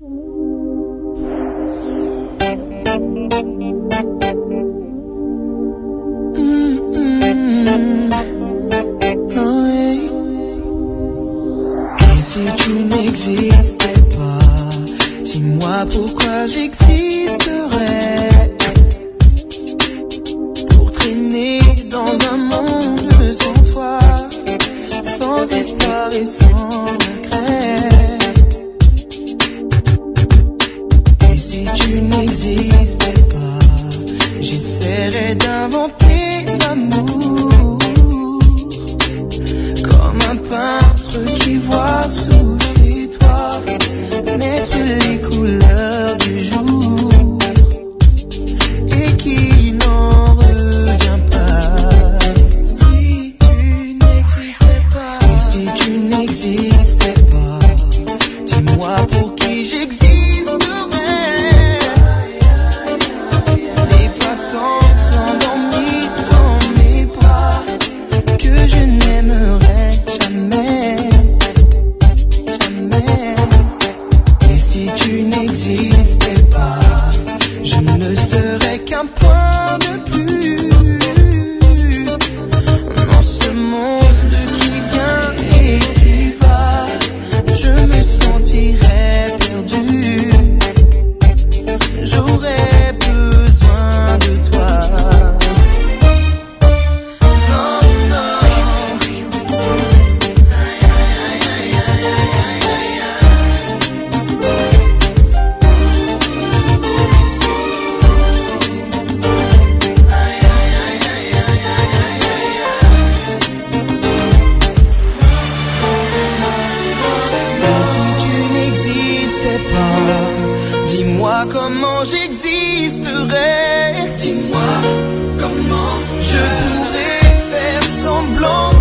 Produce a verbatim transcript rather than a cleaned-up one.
Si tu n'existais pas, dis-moi pourquoi j'existerais. Pour traîner dans un monde sans toi, sans espoir et sans regret. Et si tu n'existais pas, j'essaierais d'inventer l'amour, comme un peintre qui voit sous ses toits naître les couleurs du jour et qui n'en revient pas. Si tu n'existais pas, et si tu n'existais pas, dis-moi pour qui j'existerais. Les passants s'endormis dans mes bras que je n'aimerais jamais. Si tu n'existais pas, je ne serais qu'un point de plus dans ce monde qui vient et qui va. Je me sentirais perdu, j'aurais besoin de toi. Non, non. Dis-moi comment j'existerais. Dis-moi comment je pourrais faire semblant